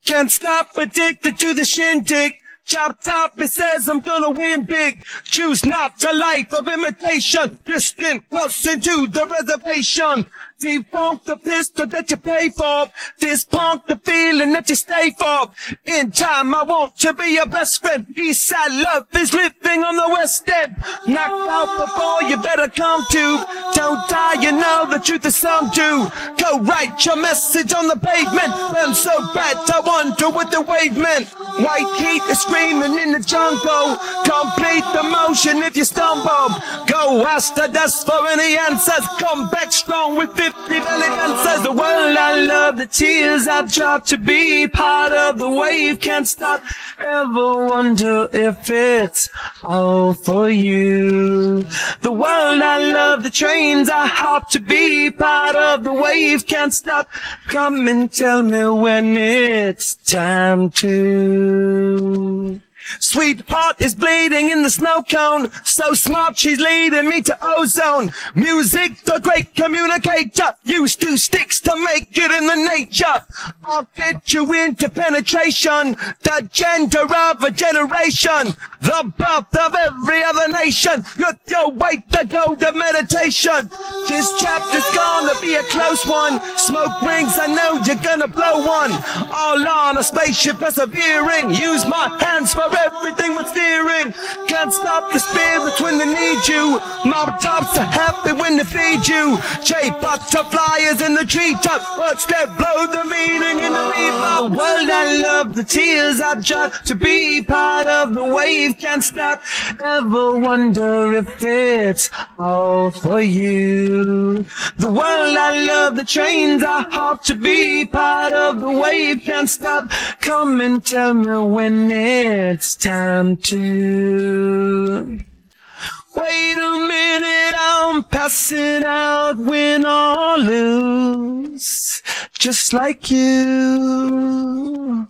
Can't stop, addicted to the shindig. Chop top, it says I'm gonna win big. Choose not a life of imitation. Distant, close into the reservation. Defunk the pistol that you pay for. Dispunk the feeling that you stay for. In time, I want to be your best friend. Eastside love is living on the West End. Knocked out before you better come to. Don't die, you know the truth is some do. Go write your message on the pavement. Burn so bright, I wonder what the wave meant. White heat is screaming in the jungle. Complete the motion if you stumble. Go ask the dust for any answers. Come back strong with 50 belly dancers. The world I love, the tears I drop to be part of the wave. Can't stop, ever wonder if it's all for you. The world I love, the trains I hop to be part of the wave. Can't stop, come and tell me when it's time to. Sweetheart is bleeding in the snow cone. So smart, she's leading me to ozone. Music, the great communicator. Use two sticks to make it in the nature. I'll fit you into penetration. The gender of a generation. The birth of every other nation. With your weight to go to meditation. This chapter's gonna be a close one. Smoke rings, I know you're gonna blow one. All on a spaceship persevering. Use my hands for everything but steering. Can't stop the spirits when they need you. Mob tops are happy when they feed you. J butterflies in the treetop. Watch that blow the meaning in the bebop. The world I love, the tears I drop to be part of the wave. Can't stop, ever wonder if it's all for you. The world I love, the trains I hop to be part of the wave. Can't stop, come and tell me when it's time to. Wait a minute, I'm passing out, win or lose, just like you.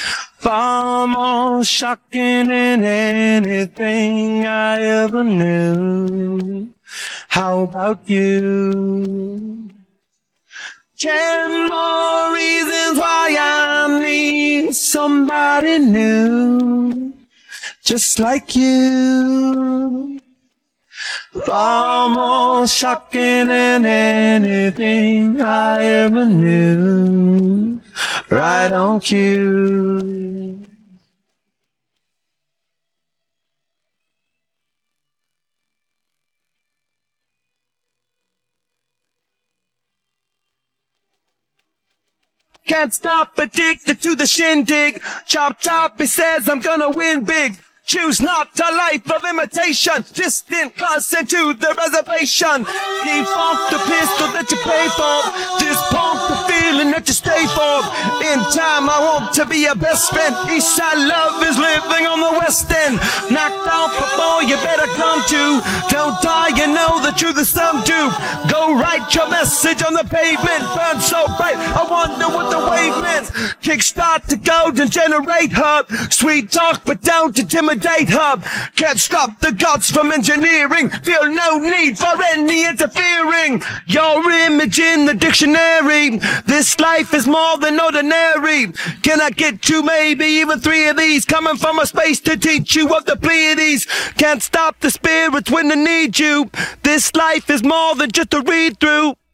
Far more shocking than anything I ever knew. How about you? 10 more reasons why I need somebody new, just like you. Far more shocking than anything I ever knew. Right on cue. Can't stop, addicted to the shindig. Chop top, it says I'm gonna win big. Choose not a life of imitation. Distant, close into the reservation. Defunct the pistol that you pay for. Dispunk the feeling that you stay for. In time, I want to be your best friend. Eastside love is living on the West End. Knocked out before you better come to. Don't die, you know the truth is some do. Go write your message on the pavement. Burn so bright, I wonder what the wave meant. Kickstart the golden generate hub. Sweet talk, but don't intimidate hub. Can't stop the gods from engineering. Feel no need for any interfering. Your image in the dictionary. This life is more than ordinary. Can I get 2, maybe even 3 of these? Coming from a space to teach you of the Pleiades. Can't stop the spirits when they need you. This life is more than just a read through.